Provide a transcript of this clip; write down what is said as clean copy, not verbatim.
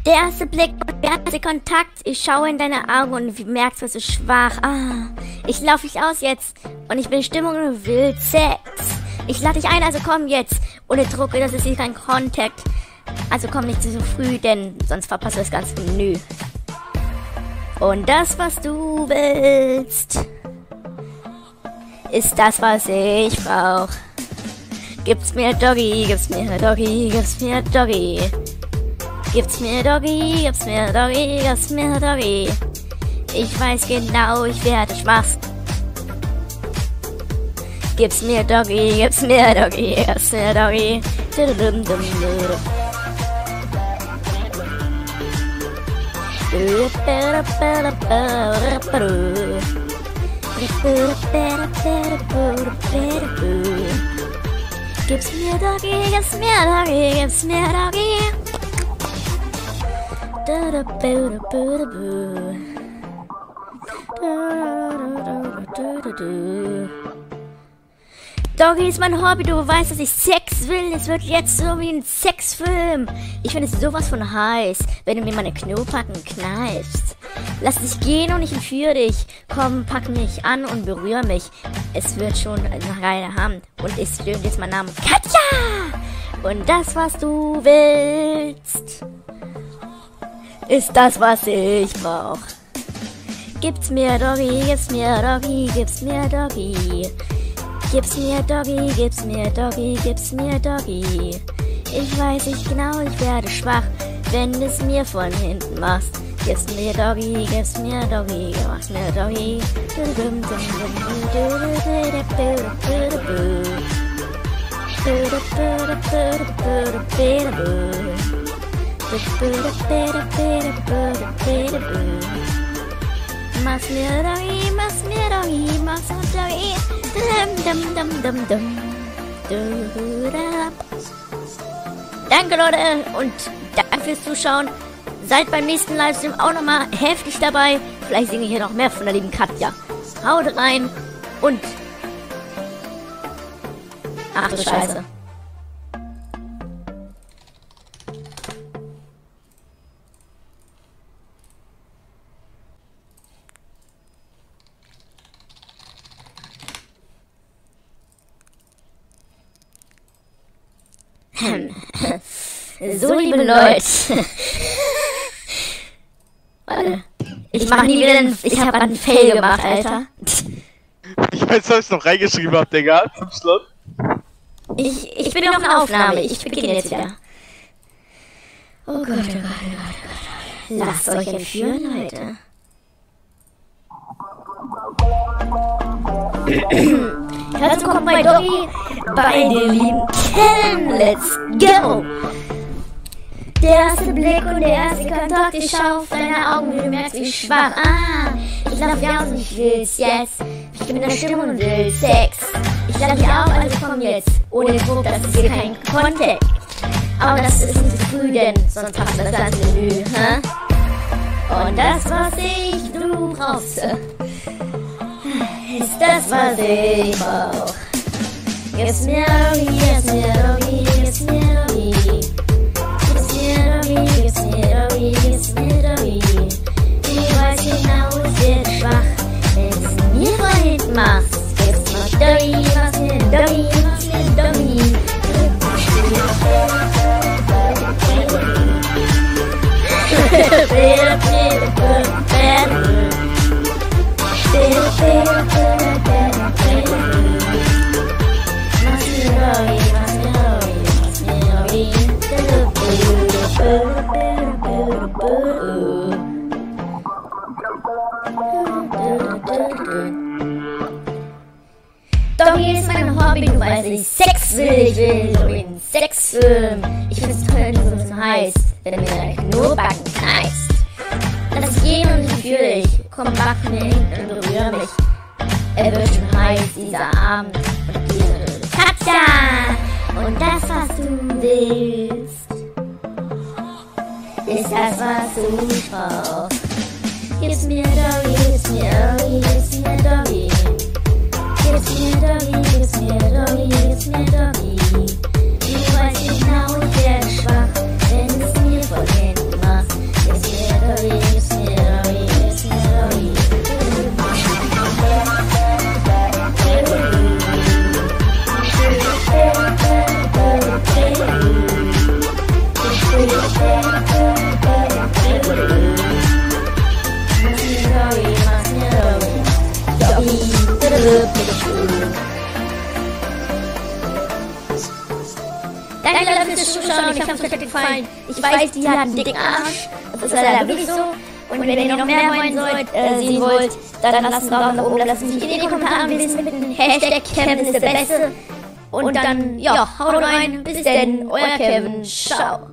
Der erste Blick und der erste Kontakt. Ich schaue in deine Augen und merkst, du bist schwach. Ich laufe dich aus jetzt. Und ich bin in Stimmung und will Sex. Ich lade dich ein, also komm jetzt. Ohne Druck, das ist hier kein Kontakt. Also komm nicht zu früh, denn sonst verpasst du das ganze Menü. Und das, was du willst, ist das, was ich brauch. Gib's mir Doggy, gib's mir Doggy, gib's mir Doggy. Gib's mir Doggy, gib's mir Doggy, gib's mir Doggy. Ich weiß genau, ich werde schwach. Gib's mir Doggy, gib's mir Doggy, gib's mir Doggy. Gib's mir Doggy, gib's mir Doggy, gib's mir Doggy. Doggy ist mein Hobby, du weißt, dass ich Sex will. Es wird jetzt so wie ein Sexfilm. Ich finde es sowas von heiß, wenn du mir meine Knopacken kneifst. Lass dich gehen und ich entführe dich. Komm, pack mich an und berühre mich. Es wird schon eine reine Hand. Und es stimmt jetzt mein Name. Katja! Und das, was du willst, ist das, was ich brauch. Gib's mir Doggy, gib's mir Doggy, gib's mir Doggy. Gib's mir Doggy, gib's mir Doggy, gib's mir Doggy. Ich weiß nicht genau, ich werde schwach, wenn du es mir von hinten machst. Gib's mir Doggy, gib's mir Doggy, gib's mir Doggy. Mach's mir Doggy, mach's mir Doggy, mach's mir Doggy. Danke, Leute, und danke fürs Zuschauen. Seid beim nächsten Livestream auch nochmal heftig dabei. Vielleicht singe ich hier noch mehr von der lieben Katja. Haut rein und... Ach du Scheiße. So, liebe Leute. Warte. Ich mach nie wieder ich hab einen Fail gemacht, Alter. Ich weiß, was ich noch reingeschrieben hab, Digga, zum Schluss. Ich bin noch in Aufnahme. Ich beginne jetzt wieder. Oh Gott, oh Gott, oh Gott, oh Gott. Lasst euch entführen, Leute. Herzlich willkommen bei Doggy, bei den lieben Ken. Let's go! Der erste Blick und der erste Kontakt, ich schau auf deine Augen, wie du merkst, wie schwach. Ich lauf dich aus und ich will's jetzt. Ich bin in der Stimmung und will Sex. Ich lade dich auf, also komm jetzt. Ohne Druck, das ist hier kein Kontakt. Aber das ist nicht zu früh, denn sonst passt das ganze Menü, hä? Und das, was du brauchst, ist das, was ich brauch. Gib's mir Doggy, gib's mir Doggy, gib's mir Doggy. Gib's mir Doggy, gib's mir Doggy, gib's mir Doggy. Ich weiß genau, ich werde schwach, wenn du es mir von hinten machst. Gib's mir Doggy, mach's mir Doggy, mach's mir Doggy. Doggy ist mein Hobby, du weißt, ich Sex will, ich will so einen Sexfilm. Ich find's toll, wenn du so ein bisschen heiß, wenn du mir deine Knobacken kneifst. Lass dich gehen und ich fühle dich. Komm, back mir hin und berühre mich. Er wird schon heiß, dieser Abend. Und diese Katja! Und das, was du willst, ist das, was du brauchst. Gib's mir Doggy, gib's mir Doggy, gib's mir Doggy. Gib's mir Doggy, gib's mir Doggy, gib's mir Doggy. Ich weiß genau, ich werde schwach, wenn du es mir von hinten machst. ich hoffe, es hat euch gefallen. Ich weiß, die hat einen dicken Arsch. Das ist leider wirklich so. Und wenn ihr noch mehr sehen wollt, dann lasst einen Daumen nach oben, lasst mich in die Kommentare wissen mit dem Hashtag Kevin ist der Beste. Und dann, ja, haut rein. Bis denn, euer Kevin. Ciao.